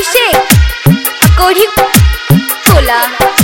अभिषेक कोढ़ी कोला।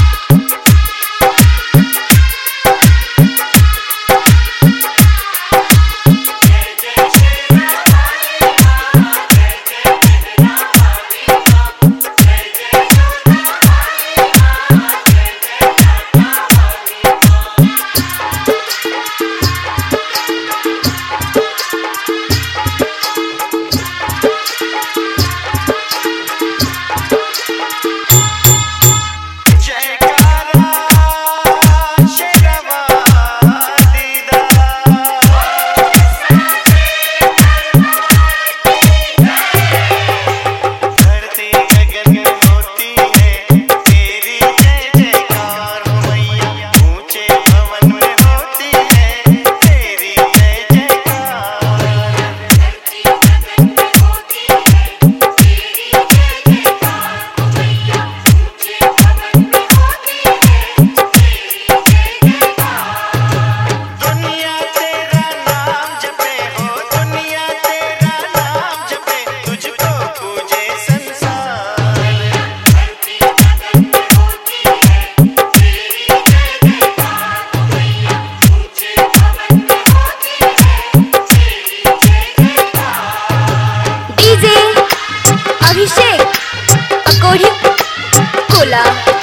अभिषेक कोढ़ी कोला।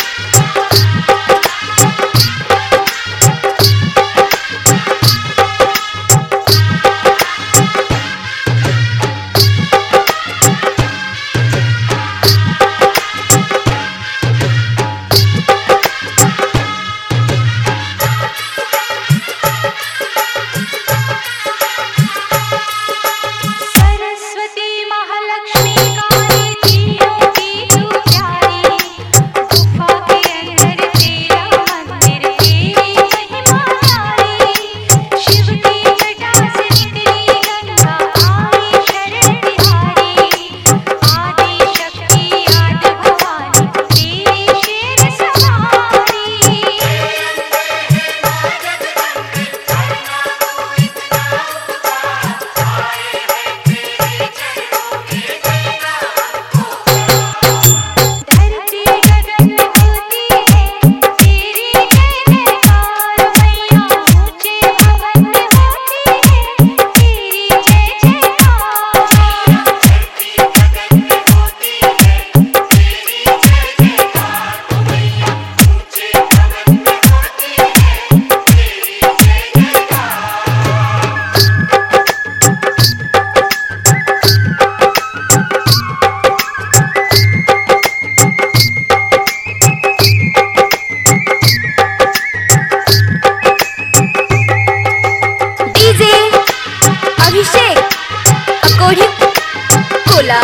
अभिषेक कोढ़ी कोला।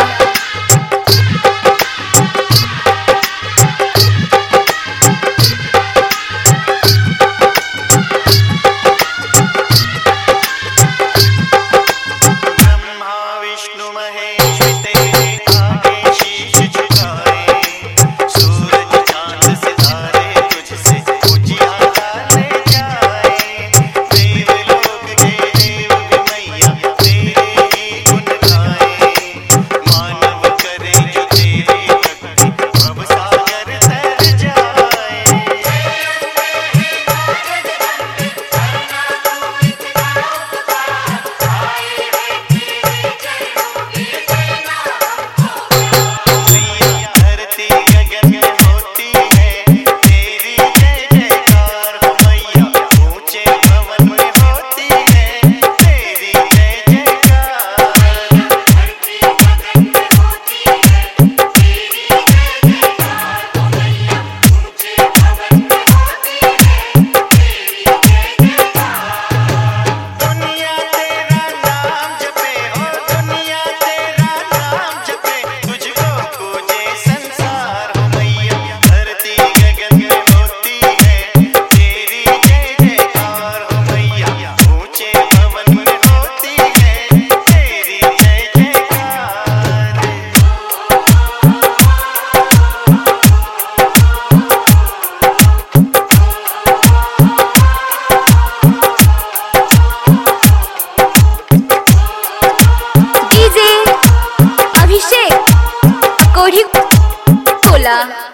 ब्रह्मा विष्णु महेश तेरे आगे शीश झुकाए, सूरज चांद सितारे तुझसे उजियारा ले जाए। देवलोक के देव भी मैया तेरे ही गुण गाए, मानव करे जो तेरी भक्ति भव सागर तर जाए। धरती गगन में होती है तेरी जय जयकार हो मैया, ऊंचे भवन में होती है तेरी जय जयकार। धरती गगन में होती है तेरी जय जयकार हो मैया, ऊंचे भवन में होती है तेरी जय जयकार। दुनिया तेरा नाम जपे हो, दुनिया तेरा नाम जपे, तुझको पूजे संसार हो मैया। धरती गगन में होती है तेरी जय जयकार हो मैया, ऊंचे भवन में होती है तेरी जय जयकार। अभिषेक कोढ़ी कोला।